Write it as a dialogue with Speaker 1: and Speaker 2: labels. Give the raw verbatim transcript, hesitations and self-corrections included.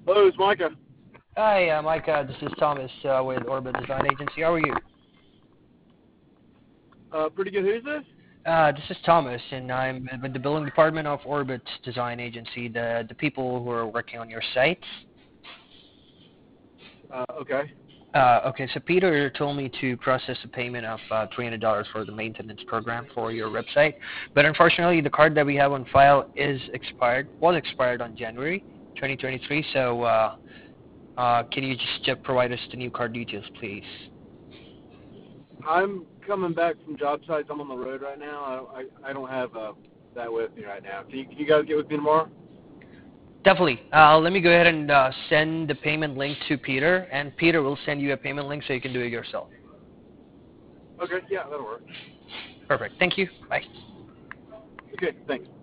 Speaker 1: Hello, it's Micah.
Speaker 2: Hi, uh, Mike. Uh, this is Thomas uh, with Orbit Design Agency. How are you?
Speaker 1: Uh, pretty good. Who's this?
Speaker 2: Uh, this is Thomas, and I'm with the billing department of Orbit Design Agency, the the people who are working on your site.
Speaker 1: Uh, okay.
Speaker 2: Uh, okay, so Peter told me to process a payment of uh, three hundred dollars for the maintenance program for your website, but unfortunately, the card that we have on file is expired. Was expired on January twenty twenty-three. So, uh, uh, can you just uh, provide us the new card details, please?
Speaker 1: I'm coming back from job sites. I'm on the road right now. I I, I don't have uh, that with me right now. Can you, can you guys get with me tomorrow?
Speaker 2: Definitely. Uh, let me go ahead and uh, send the payment link to Peter, and Peter will send you a payment link so you can do it yourself.
Speaker 1: Okay. Yeah, that'll work.
Speaker 2: Perfect. Thank you. Bye.
Speaker 1: Okay. Thanks.